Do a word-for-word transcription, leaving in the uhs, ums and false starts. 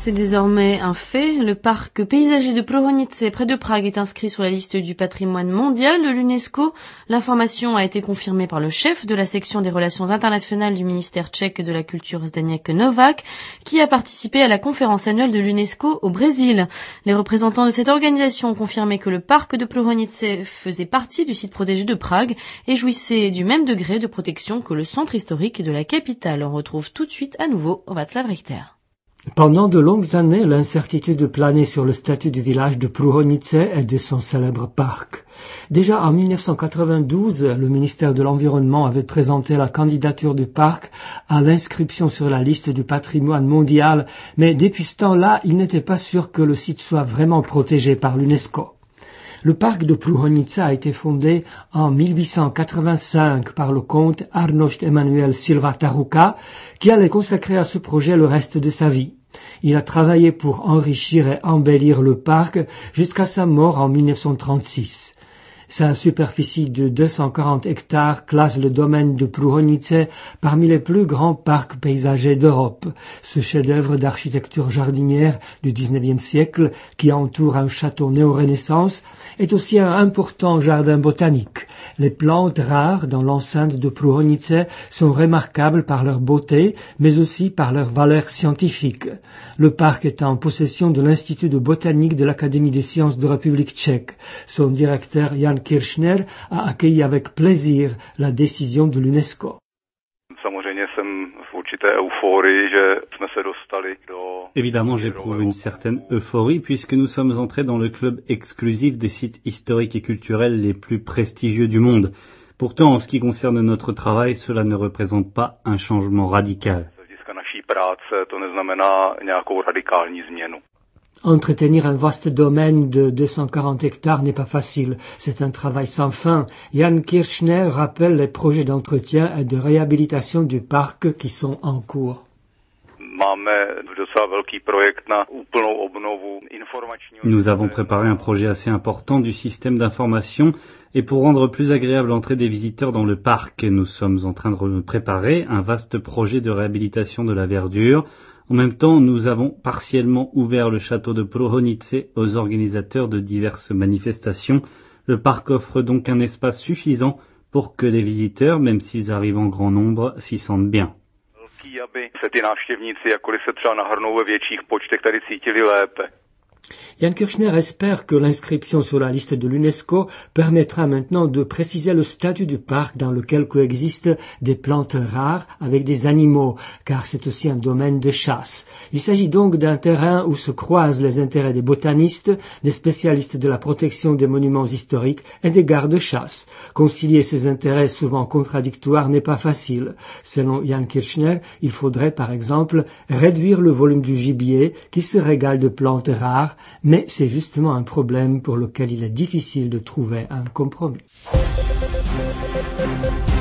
C'est désormais un fait. Le parc paysager de Prohonice, près de Prague, est inscrit sur la liste du patrimoine mondial de l'UNESCO. L'information a été confirmée par le chef de la section des relations internationales du ministère tchèque de la culture Zdeněk Novák, qui a participé à la conférence annuelle de l'UNESCO au Brésil. Les représentants de cette organisation ont confirmé que le parc de Prohonice faisait partie du site protégé de Prague et jouissait du même degré de protection que le centre historique de la capitale. On retrouve tout de suite à nouveau Václav Richter. Pendant de longues années, l'incertitude planait sur le statut du village de Průhonice et de son célèbre parc. Déjà en mille neuf cent quatre-vingt-douze, le ministère de l'Environnement avait présenté la candidature du parc à l'inscription sur la liste du patrimoine mondial, mais depuis ce temps-là, il n'était pas sûr que le site soit vraiment protégé par l'UNESCO. Le parc de Průhonice a été fondé en mille huit cent quatre-vingt-cinq par le comte Arnošt Emanuel Silva Taruka, qui allait consacrer à ce projet le reste de sa vie. Il a travaillé pour enrichir et embellir le parc jusqu'à sa mort en mille neuf cent trente-six. Sa superficie de deux cent quarante hectares classe le domaine de Průhonice parmi les plus grands parcs paysagers d'Europe. Ce chef-d'œuvre d'architecture jardinière du dix-neuvième siècle, qui entoure un château néo-renaissance, est aussi un important jardin botanique. Les plantes rares dans l'enceinte de Průhonice sont remarquables par leur beauté, mais aussi par leur valeur scientifique. Le parc est en possession de l'Institut de botanique de l'Académie des sciences de République tchèque. Son directeur Jan Kirchner a accueilli avec plaisir la décision de l'UNESCO. Évidemment, j'éprouve une certaine euphorie puisque nous sommes entrés dans le club exclusif des sites historiques et culturels les plus prestigieux du monde. Pourtant, en ce qui concerne notre travail, cela ne représente pas un changement radical. Entretenir un vaste domaine de deux cent quarante hectares n'est pas facile. C'est un travail sans fin. Jan Kirchner rappelle les projets d'entretien et de réhabilitation du parc qui sont en cours. Nous avons préparé un projet assez important du système d'information et pour rendre plus agréable l'entrée des visiteurs dans le parc, nous sommes en train de préparer un vaste projet de réhabilitation de la verdure. En même temps, nous avons partiellement ouvert le château de Průhonice aux organisateurs de diverses manifestations. Le parc offre donc un espace suffisant pour que les visiteurs, même s'ils arrivent en grand nombre, s'y sentent bien. Jan Kirchner espère que l'inscription sur la liste de l'UNESCO permettra maintenant de préciser le statut du parc dans lequel coexistent des plantes rares avec des animaux, car c'est aussi un domaine de chasse. Il s'agit donc d'un terrain où se croisent les intérêts des botanistes, des spécialistes de la protection des monuments historiques et des gardes-chasse. Concilier ces intérêts souvent contradictoires n'est pas facile. Selon Jan Kirchner, il faudrait par exemple réduire le volume du gibier qui se régale de plantes rares, mais c'est justement un problème pour lequel il est difficile de trouver un compromis.